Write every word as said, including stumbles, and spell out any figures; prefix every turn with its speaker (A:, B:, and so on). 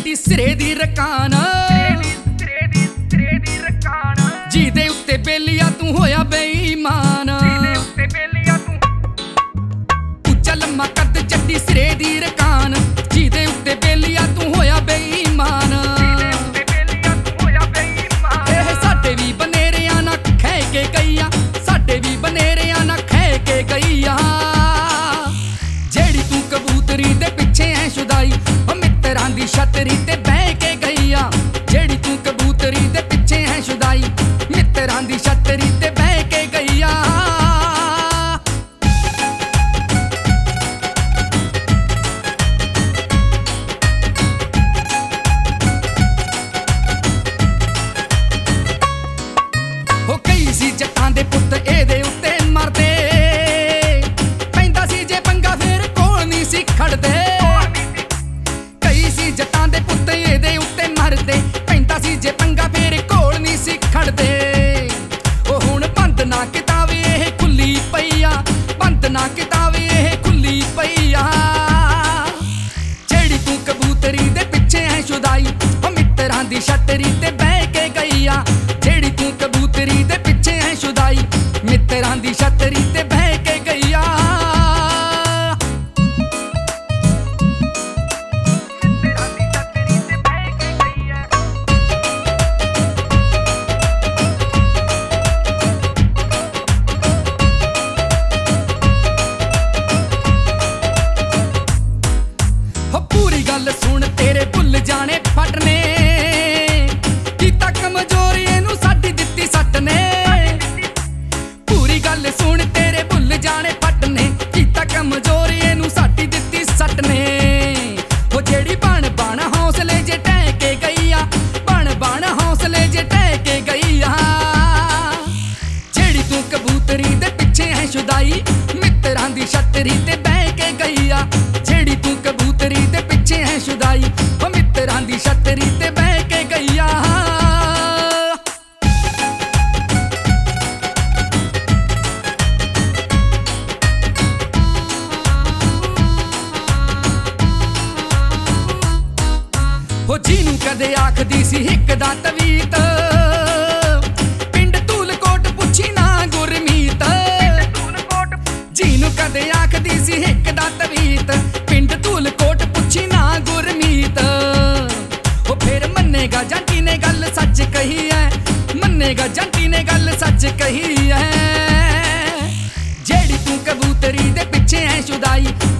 A: ਚੱਡੀ ਸਿਰੇ ਦੀ ਰਕਾਨ ਜਿਹਦੇ ਉੱਤੇ ਬੇਲੀਆ ਤੂੰ ਹੋਇਆ ਬੇਈਮਾਨ ਉੱਚਾ ਲੰਮਾ ਕੱਦ ਚੱਡੀ ਸਿਰੇ ਦੀ ਰਕਾਨ ਜਿਹਦੇ ਉੱਤੇ ਬੇਲੀਆ ਤੂੰ ਹੋਇਆ ਬੇਈਮਾਨ ਇਹ ਸਾਡੇ ਵੀ ਬਨੇਰਿਆਂ ਨਾ ਖਹਿ ਕੇ ਗਈਆ ਸਾਡੇ ਵੀ ਬਨੇਰਿਆਂ ਨਾ ਖਹਿ ਕੇ ਗਈਆ ਜਿਹੜੀ ਤੂੰ ਕਬੂਤਰੀ ਦੇ ਪਿੱਛੇ ਐ ਸ਼ੁਦਾਈ ਉਹ ਮਿੱਤਰਾਂ ਦੀ ਛਤਰੀ ਤੇ ਬਹਿ ਕੇ ਗਈਆ ਜਿਹੜੀ ਤੂੰ ਕਬੂਤਰੀ ਦੇ ਪਿੱਛੇ ਐ ਸ਼ੁਦਾਈ ਮਿੱਤਰਾਂ ਦੀ ਛਤਰੀ ਤੇ ਬਹਿ ਕੇ ਗਈਆ ਹੋ ਕਈ ਸੀ ਜੱਟਾਂ ਦੇ ਪੁੱਤ ਇਹਦੇ ਉੱਤੇ ਮਰਦੇ ਪੈਂਦਾ ਸੀ ਜੇ ਪੰਗਾ ਫੇਰ ਕੋਲ ਨਹੀਂ ਸੀ ਖੜਦੇ ਕਈ ਸੀ ਜੱਟਾਂ ਦੇ ਪੁੱਤ ਇਹਦੇ ਉੱਤੇ ਮਰਦੇ ਪੈਂਦਾ ਸੀ ਜੇ ਪੰਗਾ ਫੇਰ ਕੋਲ ਨਹੀਂ ਸੀ ਖੜਦੇ ਉਹ ਹੁਣ ਬੰਦ ਨਾ ਕਿਤਾਬ ਇਹ ਖੁੱਲੀ ਪਈ ਆ ਬੰਦ ਨਾ ਕਿਤਾਬ ਇਹ ਖੁੱਲੀ ਪਈ ਆ ਜਿਹੜੀ ਤੂੰ ਕਬੂਤਰੀ ਦੇ ਪਿੱਛੇ ਐ ਸ਼ੁਦਾਈ ਉਹ ਮਿੱਤਰਾਂ ਦੀ ਛਤਰੀ ਤੇ ਬਹਿ ਕੇ ਗਈ ਆ ਜਿਹੜੀ ਤੂੰ ਕਬੂਤਰੀ ਦੇ ਪਿੱਛੇ ਐ ਸ਼ੁਦਾਈ ਮਿੱਤਰਾਂ ਦੀ ਛਤਰੀ ਤੇ ਬਹਿ ਕੇ ਗਈ ਆ ਗੱਲ ਸੁਣ ਤੇਰੇ ਭੁੱਲ ਜਾਣੇ ਫੱਟ ਨੇ ਕੀਤਾ ਕਮਜ਼ੋਰੀ ਇਹਨੂੰ ਸਾਡੀ ਦਿੱਤੀ ਸੱਟ ਨੇ ਪੂਰੀ ਗੱਲ ਸੁਣ ਤੇਰੇ ਭੁੱਲ ਜਾਣੇ ਫੱਟ ਨੇ ਕੀਤਾ ਕਮਜ਼ੋਰੀ ਇਹਨੂੰ ਸਾਡੀ ਦਿੱਤੀ ਸੱਟ ਨੇ ਉਹ ਜਿਹੜੀ ਬਣ ਬਣ ਹੌਸਲੇ ਜੇ ਟਹਿ ਕੇ ਗਈ ਆ ਬਣ ਬਣ ਹੌਸਲੇ ਜੇ ਟਹਿ ਕੇ ਗਈ ਆ ਜਿਹੜੀ ਤੂੰ ਕਬੂਤਰੀ ਦੇ ਪਿੱਛੇ ਐ ਸ਼ੁਦਾਈ ਮਿੱਤਰਾਂ ਦੀ ਛਤਰੀ ਤੇ ਬਹਿ ਕੇ ਗਈ ਆ ਜਿਹੜੀ ਤੂੰ ਕਬੂਤਰੀ ਦੇ ਪਿੱਛੇ ਐ ਸ਼ੁਦਾਈ ਉਹ ਮਿੱਤਰਾਂ ਦੀ ਛਤਰੀ ਤੇ ਬਹਿ ਕੇ ਗਈਆ ਉਹ ਜਿਹਨੂੰ ਕਦੇ ਆਖਦੀ ਸੀ ਹਿੱਕ ਦਾ ਤਵੀਤ ਪਿੰਡ ਧੂਲਕੋਟ ਪੁੱਛੀ ਨਾ ਗੁਰਮੀਤ ਜਿਹਨੂੰ ਕਦੇ ਆਖਦੀ ਸੀ ਹਿੱਕ ਦਾ ਤਵੀਤ ਪਿੰਡ ਧੂਲਕੋਟ ਪੁੱਛੀ ਨਾ ਗੁਰਮੀਤ ਉਹ ਫੇਰ ਮੰਨੇਗਾ ਜਾਂਟੀ ਨੇ ਗੱਲ ਸੱਚ ਕਹੀ ਐ ਮੰਨੇਗਾ ਜਾਂਟੀ ਨੇ ਗੱਲ ਸੱਚ ਕਹੀ ਐ ਜਿਹੜੀ ਤੂੰ ਕਬੂਤਰੀ ਦੇ ਪਿੱਛੇ ਐ ਸ਼ੁਦਾਈ